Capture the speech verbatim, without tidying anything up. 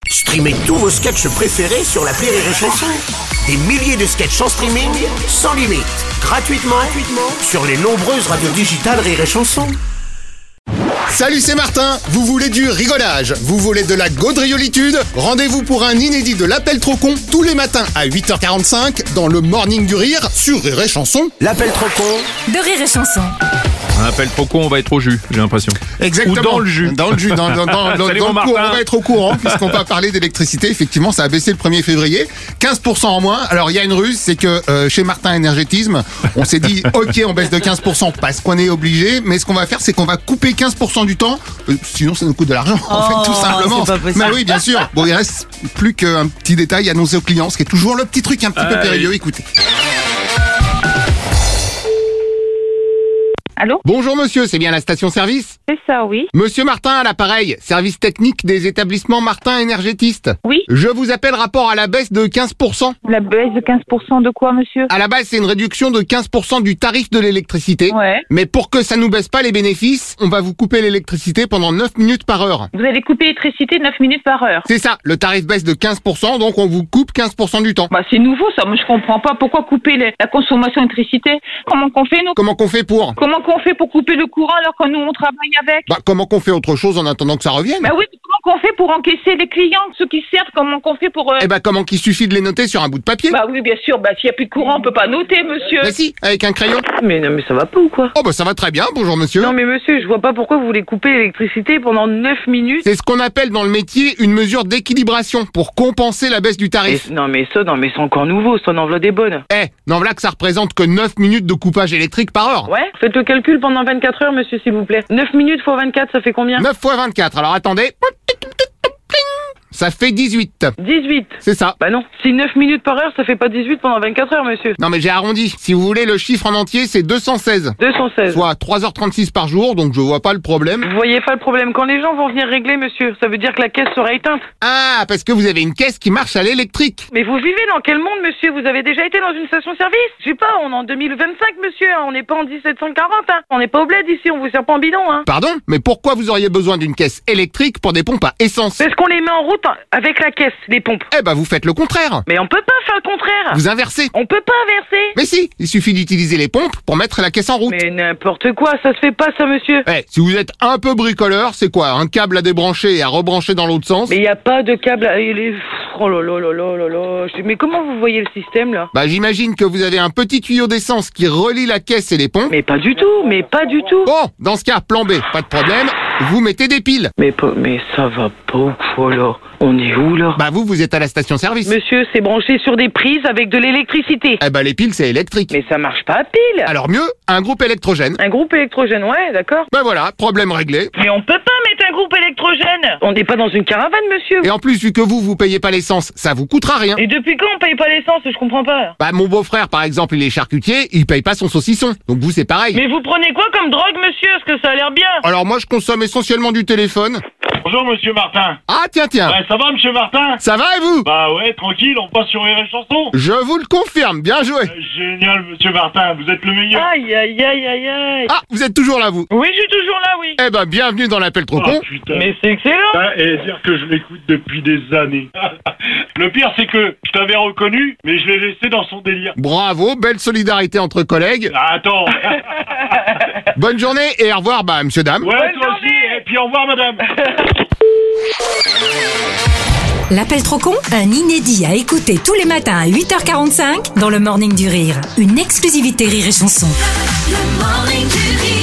Streamez tous vos sketchs préférés sur l'appli Rire et Chanson. Des milliers de sketchs en streaming, sans limite, gratuitement, gratuitement sur les nombreuses radios digitales Rire et Chanson. Salut, c'est Martin. Vous voulez du rigolage? Vous voulez de la gaudriolitude? Rendez-vous pour un inédit de l'appel trop con tous les matins à huit heures quarante-cinq dans le Morning du Rire sur Rire et Chanson. L'appel trop con de Rire et Chanson. Un appel trop con, on va être au jus, j'ai l'impression. Exactement. Ou dans le jus. Dans le jus, dans, dans, dans, dans, Salut, dans mon le courant, Martin. on va être au courant puisqu'on va parler d'électricité. Effectivement, ça a baissé le premier février. quinze pour cent en moins. Alors, il y a une ruse, c'est que euh, chez Martin Énergétisme, on s'est dit, ok, on baisse de quinze pour cent parce qu'on est obligé, mais ce qu'on va faire, c'est qu'on va couper quinze pour cent du temps. Euh, sinon, ça nous coûte de l'argent, en fait, tout simplement. c'est pas possible. Mais oui, bien sûr. Bon, il reste plus qu'un petit détail annoncé aux clients, ce qui est toujours le petit truc un petit peu Ah, périlleux. oui. Écoutez. Allô? Bonjour monsieur, c'est bien la station-service? C'est ça, oui. Monsieur Martin à l'appareil, service technique des établissements Martin Énergétistes. Oui. Je vous appelle rapport à la baisse de quinze pour cent. La baisse de quinze pour cent de quoi, monsieur? À la base, c'est une réduction de quinze pour cent du tarif de l'électricité. Ouais. Mais pour que ça nous baisse pas les bénéfices, on va vous couper l'électricité pendant neuf minutes par heure. Vous allez couper l'électricité neuf minutes par heure. C'est ça, le tarif baisse de quinze pour cent, donc on vous coupe quinze pour cent du temps. Bah, c'est nouveau, ça. Moi, je comprends pas. Pourquoi couper les- la consommation d'électricité? Comment qu'on fait, nous? Comment qu'on fait pour? Comment qu'on fait pour couper le courant alors que nous, on travaille avec? Bah, comment qu'on fait autre chose en attendant que ça revienne? Bah oui, comment qu'on fait pour encaisser les clients, ceux qui servent? Comment qu'on fait pour... euh, Eh bah, comment qu'il suffit de les noter sur un bout de papier? Bah oui, bien sûr. Bah, s'il y a plus de courant, on peut pas noter, monsieur. Bah si, avec un crayon. Mais non, mais ça va pas ou quoi? Oh bah ça va très bien, bonjour monsieur. Non mais monsieur, je vois pas pourquoi vous voulez couper l'électricité pendant neuf minutes. C'est ce qu'on appelle dans le métier une mesure d'équilibration pour compenser la baisse du Et, tarif. non mais ça, non mais c'est encore nouveau, ça en enveloppe des bonnes. Eh, non voilà que ça représente que neuf minutes de coupage électrique par heure. Ouais, faites le calcul pendant vingt-quatre heures monsieur s'il vous plaît. neuf minutes fois vingt-quatre, ça fait combien? neuf fois vingt-quatre, alors attendez. Ça fait dix-huit. dix-huit. C'est ça. Bah non, si neuf minutes par heure, ça fait pas dix-huit pendant vingt-quatre heures monsieur. Non mais j'ai arrondi. Si vous voulez le chiffre en entier, c'est deux cent seize. deux cent seize. Soit trois heures trente-six par jour, donc je vois pas le problème. Vous voyez pas le problème quand les gens vont venir régler monsieur, ça veut dire que la caisse sera éteinte. Ah, parce que vous avez une caisse qui marche à l'électrique. Mais vous vivez dans quel monde monsieur? Vous avez déjà été dans une station-service? Je sais pas, on est en deux mille vingt-cinq monsieur, hein. On n'est pas en dix-sept cent quarante hein. On n'est pas au bled ici, on vous sert pas en bidon hein. Pardon? Mais pourquoi vous auriez besoin d'une caisse électrique pour des pompes à essence? Parce qu'on les met en route avec la caisse, les pompes. Eh bah vous faites le contraire. Mais on peut pas faire le contraire. Vous inversez. On peut pas inverser. Mais si, il suffit d'utiliser les pompes pour mettre la caisse en route. Mais n'importe quoi, ça se fait pas ça monsieur. Eh, si vous êtes un peu bricoleur, c'est quoi? Un câble à débrancher et à rebrancher dans l'autre sens? Mais y a pas de câble. à- il est- Oh là là là là là là. Je- Mais comment vous voyez le système là? Bah j'imagine que vous avez un petit tuyau d'essence qui relie la caisse et les pompes. Mais pas du tout, mais pas du tout. Bon, dans ce cas, plan B, pas de problème, vous mettez des piles. Mais pas, mais ça va pas ou quoi là? On est où là? Bah vous, vous êtes à la station-service. Monsieur, c'est branché sur des prises avec de l'électricité. Eh bah les piles, c'est électrique. Mais ça marche pas à pile. Alors mieux, un groupe électrogène. Un groupe électrogène, ouais, d'accord. Ben voilà, problème réglé. Mais on peut pas mettre un groupe électrogène. On n'est pas dans une caravane, monsieur. Et en plus, vu que vous, vous payez pas l'essence, ça vous coûtera rien. Et depuis quand on paye pas l'essence? Je comprends pas. Bah mon beau-frère, par exemple, il est charcutier, il paye pas son saucisson. Donc vous, c'est pareil. Mais vous prenez quoi comme drogue, monsieur? Est-ce que ça a l'air bien? Alors moi, je consomme essentiellement du téléphone. Bonjour Monsieur Martin. Ah tiens, tiens. Ouais, ça va Monsieur Martin? Ça va et vous? Bah ouais, tranquille, on passe sur Rire et Chanson. Je vous le confirme, bien joué. Euh, Génial Monsieur Martin, vous êtes le meilleur. Aïe, aïe, aïe, aïe, aïe. Ah, vous êtes toujours là, vous? Oui, je suis toujours là, oui. Eh ben, bienvenue dans l'appel trop Oh, con. putain. Mais c'est excellent. Putain, Et dire que je l'écoute depuis des années. Le pire c'est que je t'avais reconnu, mais je l'ai laissé dans son délire. Bravo, belle solidarité entre collègues. Ah, attends. Bonne journée et au revoir, bah, monsieur, dame. Ouais, Bonne toi aussi, journée. et puis au revoir madame. L'appel trop con, un inédit à écouter tous les matins à huit heures quarante-cinq dans le Morning du Rire. Une exclusivité Rire et Chanson. Le morning du rire.